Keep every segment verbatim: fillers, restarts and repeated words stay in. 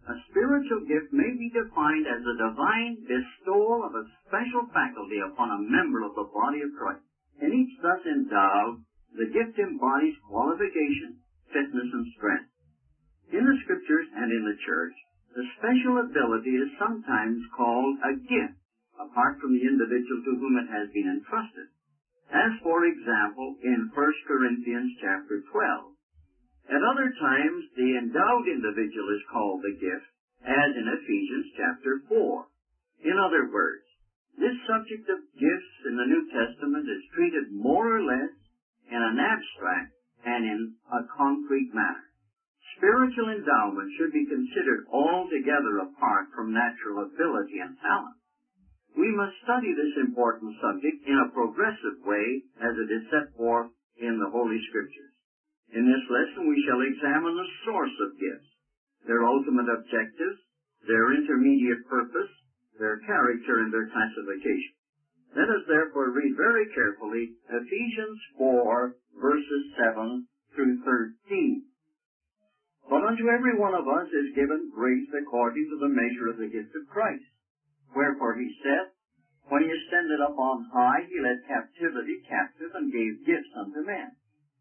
A spiritual gift may be defined as a divine bestowal of a special faculty upon a member of the body of Christ. In each thus endowed, the gift embodies qualification, fitness, and strength. In the Scriptures and in the Church, the special ability is sometimes called a gift, apart from the individual to whom it has been entrusted. As, for example, in First Corinthians chapter twelve. At other times, the endowed individual is called the gift, as in Ephesians chapter four. In other words, this subject of gifts in the New Testament is treated more or less in an abstract and in a concrete manner. Spiritual endowment should be considered altogether apart from natural ability and talent. We must study this important subject in a progressive way as it is set forth in the Holy Scriptures. In this lesson, we shall examine the source of gifts, their ultimate objectives, their intermediate purpose, their character, and their classification. Let us therefore read very carefully Ephesians four, verses seven through thirteen. But unto every one of us is given grace according to the measure of the gift of Christ. Wherefore he said, When he ascended up on high, he led captivity captive and gave gifts unto men.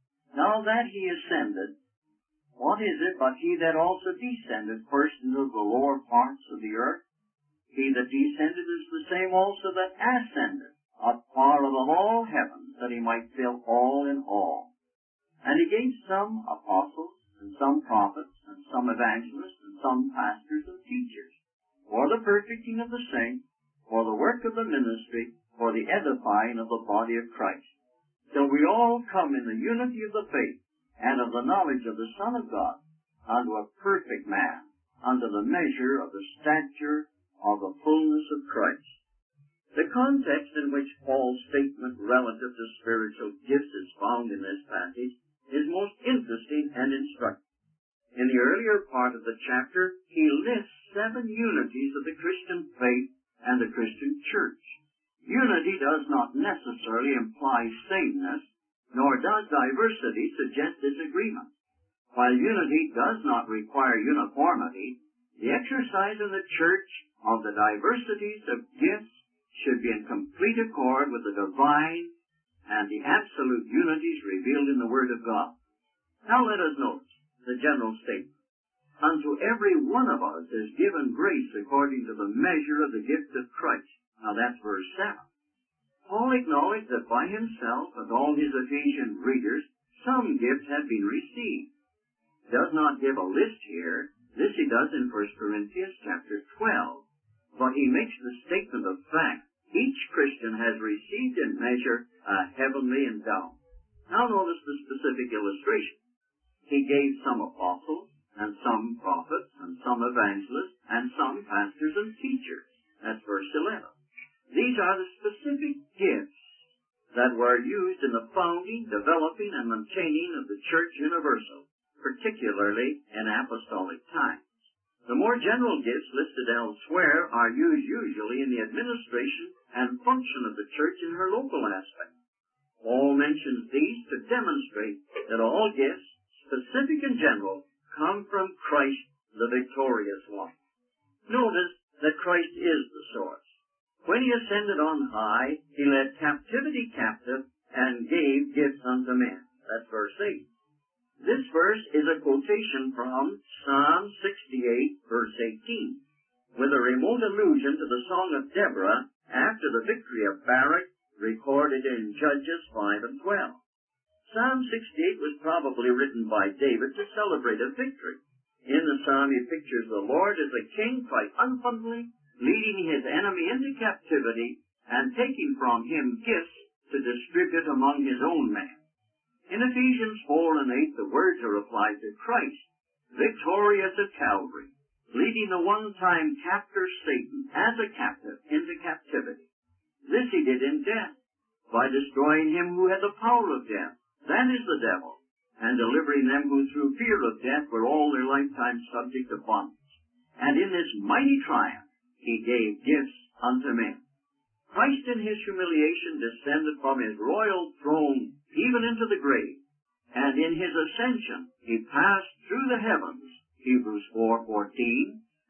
Now that he ascended, what is it but he that also descended first into the lower parts of the earth? He that descended is the same also that ascended up far above all heavens, that he might fill all in all. And he gave some apostles, and some prophets, and some evangelists, and some pastors and teachers, for the perfecting of the saints, for the work of the ministry, for the edifying of the body of Christ, till we all come in the unity of the faith and of the knowledge of the Son of God, unto a perfect man, unto the measure of the stature of the fullness of Christ. The context in which Paul's statement relative to spiritual gifts is found in this passage is most interesting and instructive. In the earlier part of the chapter, he lists seven unities of the Christian faith and the Christian church. Unity does not necessarily imply sameness, nor does diversity suggest disagreement. While unity does not require uniformity, the exercise in the church of the diversities of gifts should be in complete accord with the divine and the absolute unities revealed in the Word of God. Now let us notice the general statement. Unto every one of us is given grace according to the measure of the gift of Christ. Now that's verse seven. Paul acknowledged that by himself and all his Ephesian readers, some gifts had been received. He does not give a list here. This he does in First Corinthians chapter twelve. But he makes the statement of fact. Each Christian has received in measure a heavenly endowment. Now notice the specific illustration. He gave some apostles, and some prophets, and some evangelists, and some pastors and teachers. That's verse eleven. These are the specific gifts that were used in the founding, developing, and maintaining of the Church Universal, particularly in apostolic times. The more general gifts listed elsewhere are used usually in the administration and function of the church in her local aspect. Paul mentions these to demonstrate that all gifts, specific and general, come from Christ, the victorious one. Notice that Christ is the source. When he ascended on high, he led captivity captive and gave gifts unto men. That's verse eight. This verse is a quotation from Psalm sixty-eight, verse eighteen, with a remote allusion to the Song of Deborah after the victory of Barak, recorded in Judges five and twelve. Psalm sixty-eight was probably written by David to celebrate a victory. In the psalm, he pictures the Lord as a king triumphantly leading his enemy into captivity and taking from him gifts to distribute among his own men. In Ephesians four and eight, the words are applied to Christ, victorious at Calvary, leading the one-time captor Satan as a captive into captivity. This he did in death, by destroying him who had the power of death, that is the devil, and delivering them who through fear of death were all their lifetime subject to bondage. And in this mighty triumph, he gave gifts unto men. Christ in his humiliation descended from his royal throne even into the grave, and in his ascension he passed through the heavens, Hebrews four fourteen,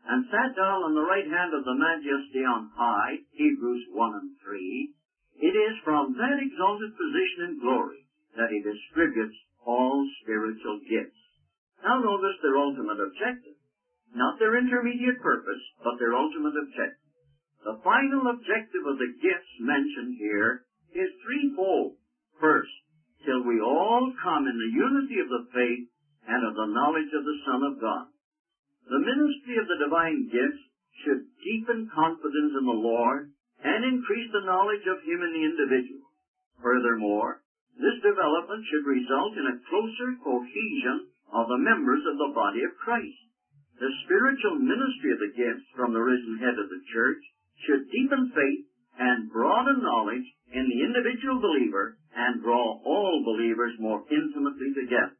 and sat down on the right hand of the Majesty on high, Hebrews one and three, it is from that exalted position in glory that he distributes all spiritual gifts. Now notice their ultimate objective. Not their intermediate purpose, but their ultimate objective. The final objective of the gifts mentioned here is threefold. First, till we all come in the unity of the faith and of the knowledge of the Son of God. The ministry of the divine gifts should deepen confidence in the Lord and increase the knowledge of Him in the individual. Furthermore, this development should result in a closer cohesion of the members of the body of Christ. The spiritual ministry of the gifts from the risen head of the church should deepen faith and broaden knowledge in the individual believer and draw all believers more intimately together.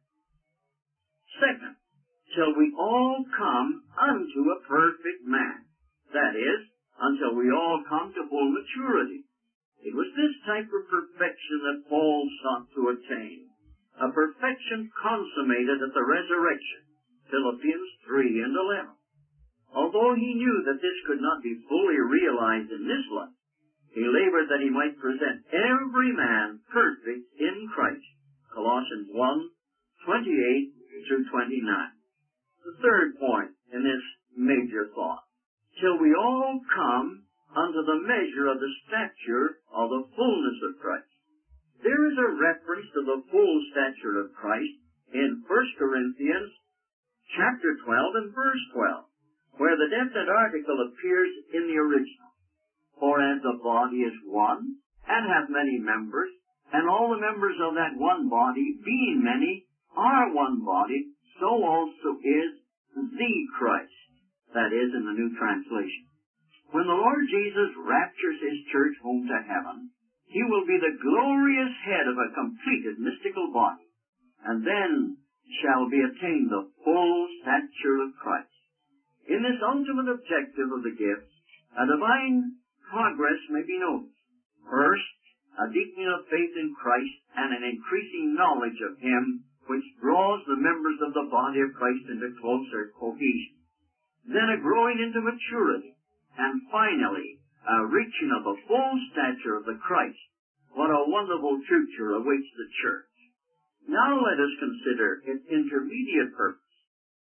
Second, till we all come unto a perfect man. That is, until we all come to full maturity. It was this type of perfection that Paul sought to attain, a perfection consummated at the resurrection, Philippians three and eleven. Although he knew that this could not be fully realized in this life, he labored that he might present every man perfect in Christ, Colossians one, twenty-eight through twenty-nine. The third point in this major thought, till we all come unto the measure of the stature of the fullness of Christ. There is a reference to the full stature of Christ in First Corinthians chapter twelve and verse twelve, where the definite article appears in the original. For as the body is one, and hath many members, and all the members of that one body, being many, are one body, so also is the Christ. That is, in the New Translation. When the Lord Jesus raptures His church home to heaven, He will be the glorious head of a completed mystical body, and then shall be attained the full stature of Christ. In this ultimate objective of the gifts, a divine progress may be noticed. First, a deepening of faith in Christ and an increasing knowledge of Him, which draws the members of the body of Christ into closer cohesion. Then a growing into maturity, and finally, a reaching of the full stature of the Christ. What a wonderful future awaits the church. Now let us consider its intermediate purpose.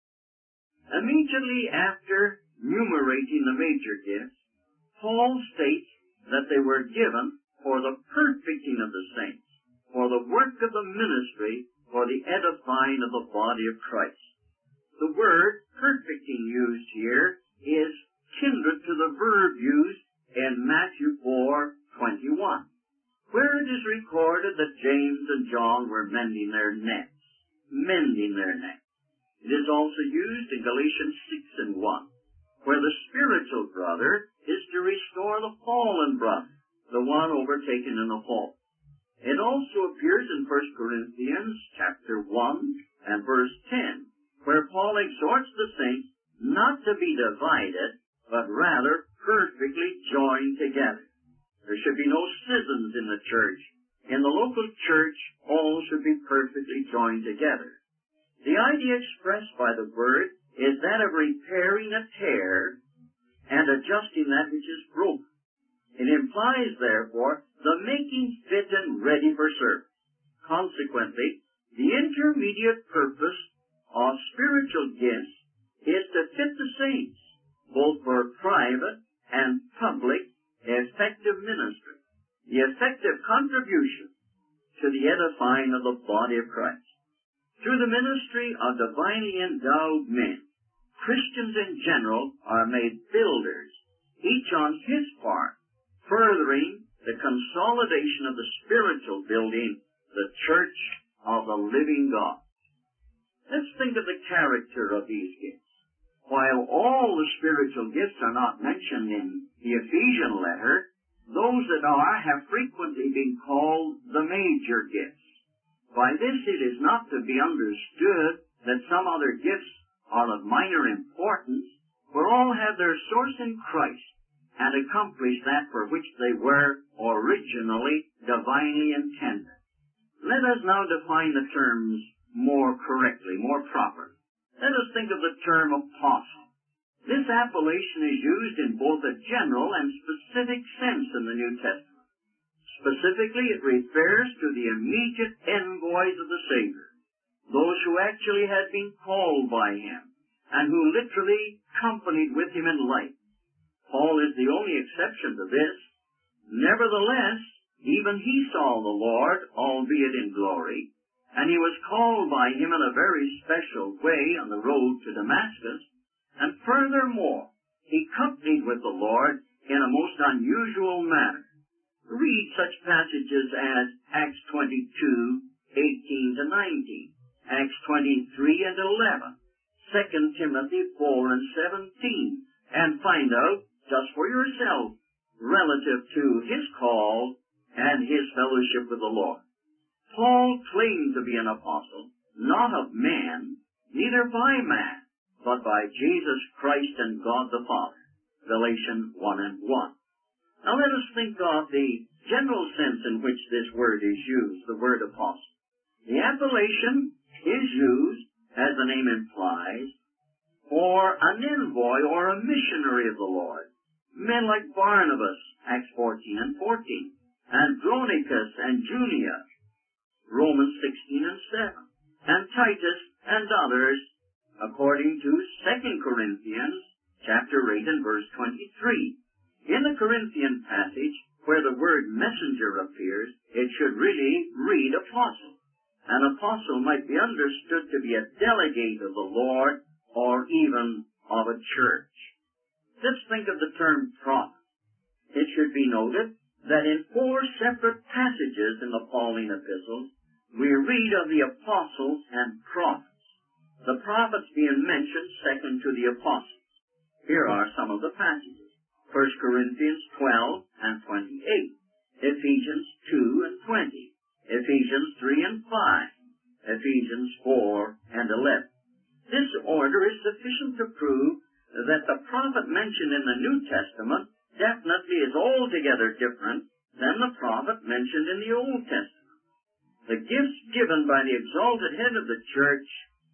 Immediately after enumerating the major gifts, Paul states that they were given for the perfecting of the saints, for the work of the ministry, for the edifying of the body of Christ. The word perfecting used here is kindred to the verb used in Matthew four twenty-one, where it is recorded that James and John were mending their nets. Mending their nets. It is also used in Galatians six and one, where the spiritual brother is to restore the fallen brother, the one overtaken in the fall. It also appears in First Corinthians chapter one and verse ten, where Paul exhorts the saints not to be divided, but rather perfectly joined together. There should be no schisms in the church. In the local church, all should be perfectly joined together. The idea expressed by the word is that of repairing a tear and adjusting that which is broken. It implies, therefore, the making fit and ready for service. Consequently, the intermediate purpose of spiritual gifts is to fit the saints, both for private and public effective ministry, the effective contribution to the edifying of the body of Christ. Through the ministry of divinely endowed men, Christians in general are made builders, each on his part, furthering the consolidation of the spiritual building, the church of the living God. Let's think of the character of these gifts. While all the spiritual gifts are not mentioned in the Ephesian letter, those that are have frequently been called the major gifts. By this it is not to be understood that some other gifts are of minor importance, for all have their source in Christ and accomplish that for which they were originally divinely intended. Let us now define the terms more correctly, more properly. Let us think of the term apostle. This appellation is used in both a general and specific sense in the New Testament. Specifically, it refers to the immediate envoys of the Savior, those who actually had been called by Him, and who literally companied with Him in life. Paul is the only exception to this. Nevertheless, even he saw the Lord, albeit in glory, and he was called by Him in a very special way on the road to Damascus, and furthermore, he companied with the Lord in a most unusual manner. Read such passages as Acts twenty-two, eighteen to nineteen, Acts twenty-three and eleven, Second Timothy four and seventeen, and find out just for yourself relative to his call and his fellowship with the Lord. Paul claimed to be an apostle, not of man, neither by man, but by Jesus Christ and God the Father. Galatians one and one. Now let us think of the general sense in which this word is used, the word apostle. The appellation is used, as the name implies, for an envoy or a missionary of the Lord. Men like Barnabas, Acts fourteen and fourteen, Andronicus and Junia, Romans sixteen and seven, and Titus and others, according to Second Corinthians chapter eight and verse twenty-three. In the Corinthian passage, where the word messenger appears, it should really read apostle. An apostle might be understood to be a delegate of the Lord or even of a church. Let's think of the term prophet. It should be noted that in four separate passages in the Pauline epistles, we read of the apostles and prophets, the prophets being mentioned second to the apostles. Here are some of the passages. First Corinthians twelve and twenty-eight, Ephesians two and twenty, Ephesians three and five, Ephesians four and eleven. This order is sufficient to prove that the prophet mentioned in the New Testament definitely is altogether different than the prophet mentioned in the Old Testament. The gifts given by the exalted head of the church,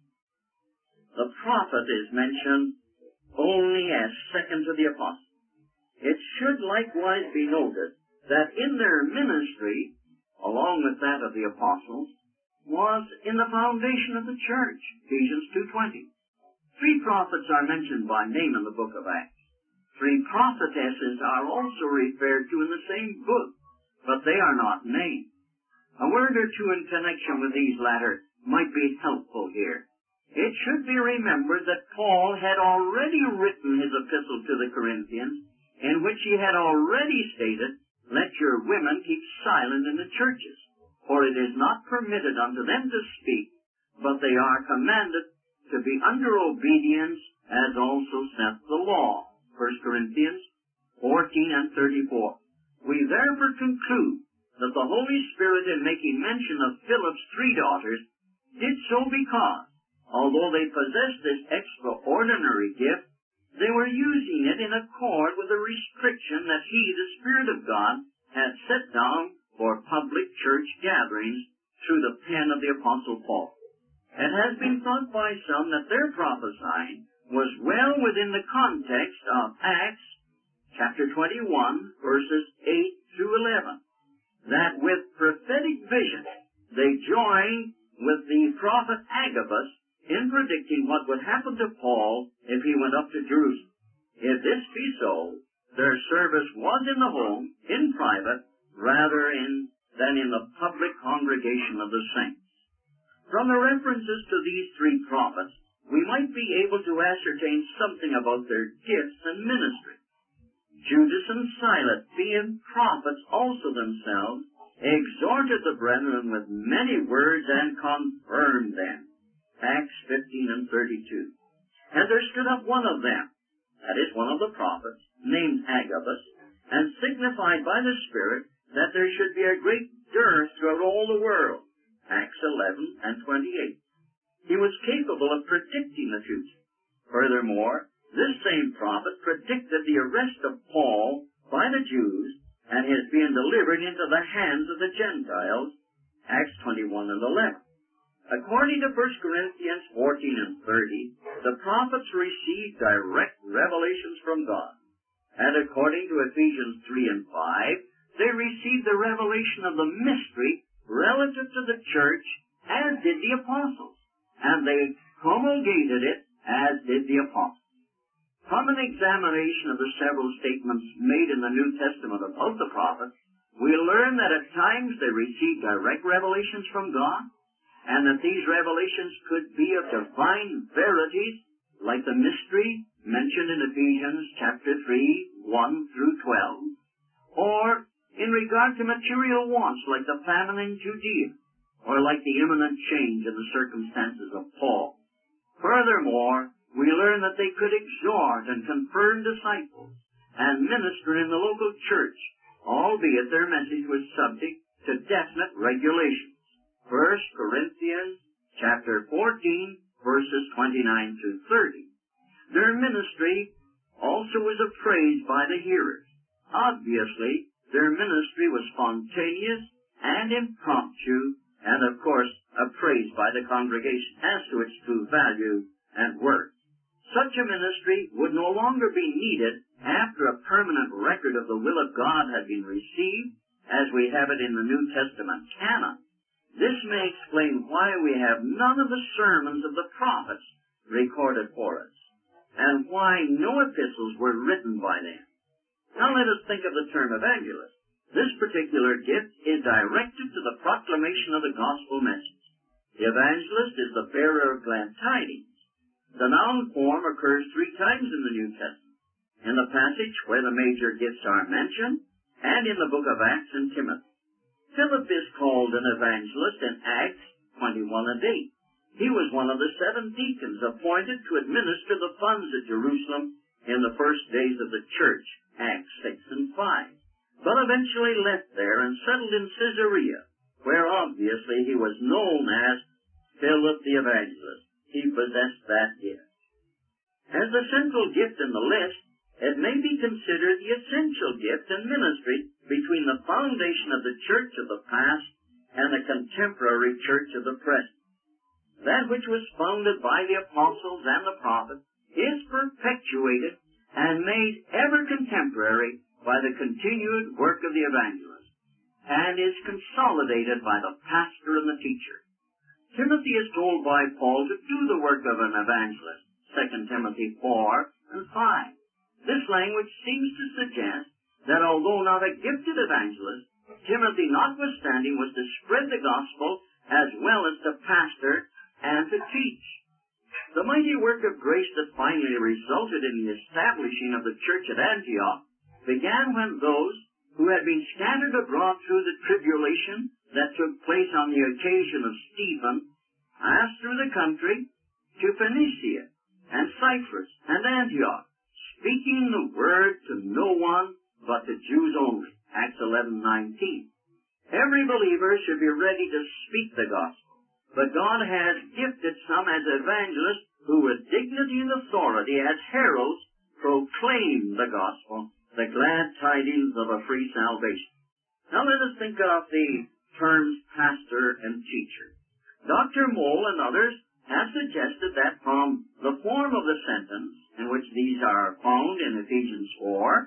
the prophet is mentioned only as second to the apostle. It should likewise be noted that in their ministry, along with that of the apostles, was in the foundation of the church, Ephesians two twenty. Three prophets are mentioned by name in the book of Acts. Three prophetesses are also referred to in the same book, but they are not named. A word or two in connection with these latter might be helpful here. It should be remembered that Paul had already written his epistle to the Corinthians, in which he had already stated, "Let your women keep silent in the churches, for it is not permitted unto them to speak, but they are commanded to be under obedience, as also saith the law." First Corinthians fourteen and thirty-four. We therefore conclude that the Holy Spirit, in making mention of Philip's three daughters, did so because, although they possessed this extraordinary gift, they were using it in accord with the restriction that He, the Spirit of God, had set down for public church gatherings through the pen of the Apostle Paul. It has been thought by some that their prophesying was well within the context of Acts chapter twenty-one, verses eight through eleven, that with prophetic vision they joined with the prophet Agabus in predicting what would happen to Paul if he went up to Jerusalem. If this be so, their service was in the home, in private, rather in, than in the public congregation of the saints. From the references to these three prophets, we might be able to ascertain something about their gifts and ministry. Judas and Silas, being prophets also themselves, exhorted the brethren with many words and confirmed them. Acts fifteen and thirty-two. And there stood up one of them, that is, one of the prophets, named Agabus, and signified by the Spirit that there should be a great dearth throughout all the world. Acts eleven and twenty-eight. He was capable of predicting the future. Furthermore, this same prophet predicted the arrest of Paul by the Jews and his being delivered into the hands of the Gentiles. Acts twenty-one and eleven. According to First Corinthians fourteen and thirty, the prophets received direct revelations from God. And according to Ephesians three and five, they received the revelation of the mystery relative to the church, as did the apostles. And they promulgated it, as did the apostles. From an examination of the several statements made in the New Testament about the prophets, we learn that at times they received direct revelations from God, and that these revelations could be of divine verities, like the mystery mentioned in Ephesians chapter three, one through twelve, or in regard to material wants, like the famine in Judea, or like the imminent change in the circumstances of Paul. Furthermore, we learn that they could exhort and confirm disciples and minister in the local church, albeit their message was subject to definite regulations. First Corinthians chapter fourteen, verses twenty-nine through thirty. Their ministry also was appraised by the hearers. Obviously, their ministry was spontaneous and impromptu, and of course appraised by the congregation as to its true value and worth. Such a ministry would no longer be needed after a permanent record of the will of God had been received, as we have it in the New Testament canon. This may explain why we have none of the sermons of the prophets recorded for us, and why no epistles were written by them. Now let us think of the term evangelist. This particular gift is directed to the proclamation of the gospel message. The evangelist is the bearer of glad tidings. The noun form occurs three times in the New Testament, in the passage where the major gifts are mentioned, and in the book of Acts and Timothy. Philip is called an evangelist in Acts twenty-one and eight. He was one of the seven deacons appointed to administer the funds at Jerusalem in the first days of the church, Acts six and five, but eventually left there and settled in Caesarea, where obviously he was known as Philip the Evangelist. He possessed that gift. As the central gift in the list, it may be considered the essential gift in ministry between the foundation of the church of the past and the contemporary church of the present. That which was founded by the apostles and the prophets is perpetuated and made ever contemporary by the continued work of the evangelist, and is consolidated by the pastor and the teacher. Timothy is told by Paul to do the work of an evangelist, Second Timothy four and five. This language seems to suggest that although not a gifted evangelist, Timothy, notwithstanding, was to spread the gospel as well as to pastor and to teach. The mighty work of grace that finally resulted in the establishing of the church at Antioch began when those who had been scattered abroad through the tribulation that took place on the occasion of Stephen passed through the country to Phoenicia and Cyprus and Antioch, speaking the word to no one but to Jews only. Acts eleven nineteen. Every believer should be ready to speak the gospel, but God has gifted some as evangelists who with dignity and authority as heralds proclaim the gospel, the glad tidings of a free salvation. Now let us think of the terms pastor and teacher. Doctor Moll and others have suggested that from the form of the sentence in which these are found in Ephesians four,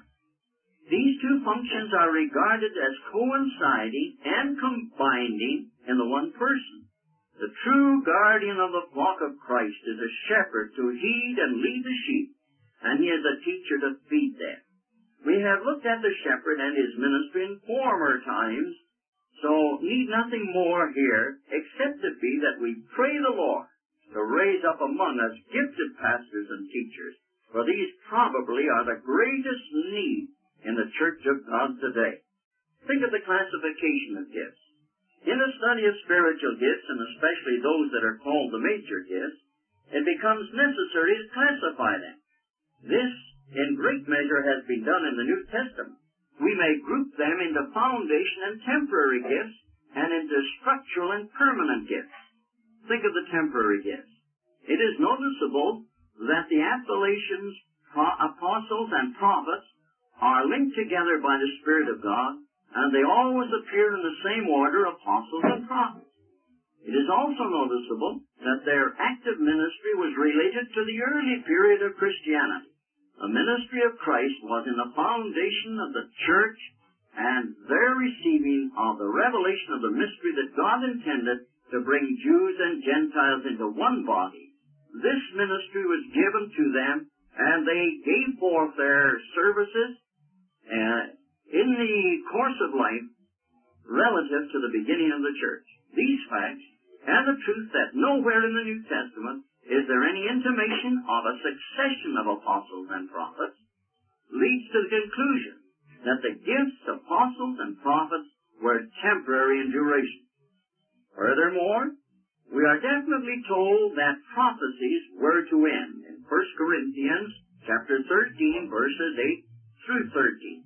these two functions are regarded as coinciding and combining in the one person. The true guardian of the flock of Christ is a shepherd to heed and lead the sheep, and he is a teacher to feed them. We have looked at the shepherd and his ministry in former times, so need nothing more here except to be that we pray the Lord to raise up among us gifted pastors and teachers, for these probably are the greatest need in the Church of God today. Think of the classification of gifts. In a study of spiritual gifts, and especially those that are called the major gifts, it becomes necessary to classify them. This, in great measure, has been done in the New Testament. We may group them into foundation and temporary gifts, and into structural and permanent gifts. Think of the temporary gifts. It is noticeable that the appellations, apostles and prophets, are linked together by the Spirit of God, and they always appear in the same order, apostles and prophets. It is also noticeable that their active ministry was related to the early period of Christianity. The ministry of Christ was in the foundation of the church, and their receiving of the revelation of the mystery that God intended to bring Jews and Gentiles into one body. This ministry was given to them, and they gave forth their services uh, in the course of life relative to the beginning of the church. These facts, and the truth that nowhere in the New Testament is there any intimation of a succession of apostles and prophets, leads to the conclusion that the gifts of apostles and prophets were temporary in duration. Furthermore, we are definitely told that prophecies were to end in First Corinthians chapter thirteen, verses eight through thirteen.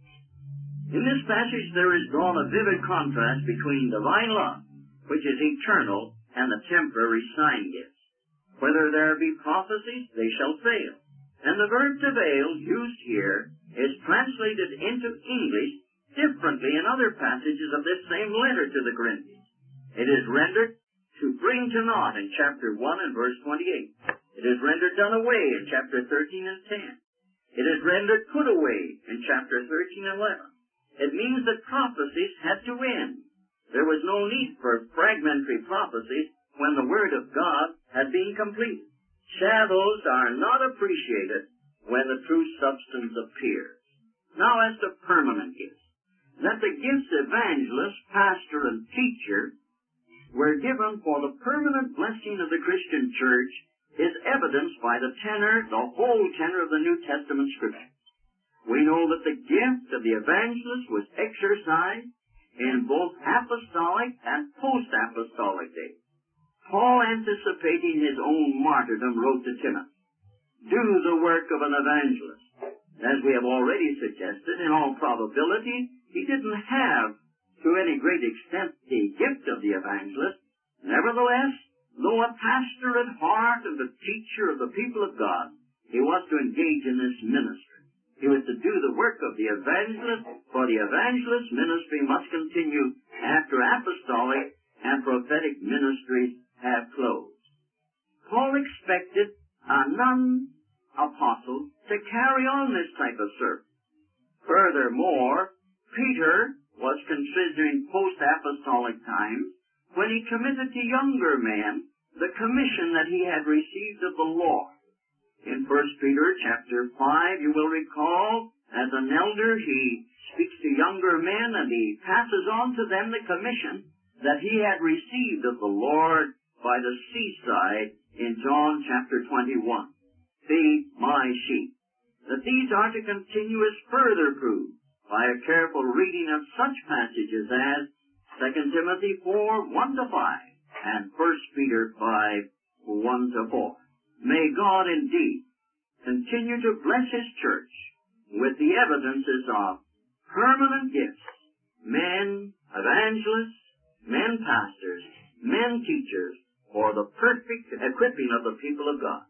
In this passage there is drawn a vivid contrast between divine love, which is eternal, and the temporary sign gifts. Whether there be prophecies, they shall fail. And the verb to veil, used here, is translated into English differently in other passages of this same letter to the Corinthians. It is rendered to bring to naught in chapter one and verse twenty-eight. It is rendered done away in chapter thirteen and ten. It is rendered put away in chapter thirteen and eleven. It means that prophecies had to end. There was no need for fragmentary prophecies when the Word of God had been completed. Shadows are not appreciated when the true substance appears. Now as to permanent gifts. That the gifts evangelist, pastor, and teacher were given for the permanent blessing of the Christian church is evidenced by the tenor, the whole tenor of the New Testament Scriptures. We know that the gift of the evangelist was exercised in both apostolic and post-apostolic days. Paul, anticipating his own martyrdom, wrote to Timothy, "Do the work of an evangelist." As we have already suggested, in all probability, he didn't have, to any great extent, the gift of the evangelist. Nevertheless, though a pastor at heart and a teacher of the people of God, he was to engage in this ministry. He was to do the work of the evangelist, for the evangelist ministry must continue after apostolic and prophetic ministries have closed. Paul expected a non-apostle to carry on this type of service. Furthermore, Peter was considering post-apostolic times when he committed to younger men the commission that he had received of the Lord. In First Peter chapter five, you will recall, as an elder, he speaks to younger men and he passes on to them the commission that he had received of the Lord by the seaside in John chapter twenty-one. Feed my sheep. That these are to continue is further proved by a careful reading of such passages as Second Timothy four, one to five, and First Peter five, one to four. May God indeed continue to bless His church with the evidences of permanent gifts, men evangelists, men pastors, men teachers, for the perfect equipping of the people of God.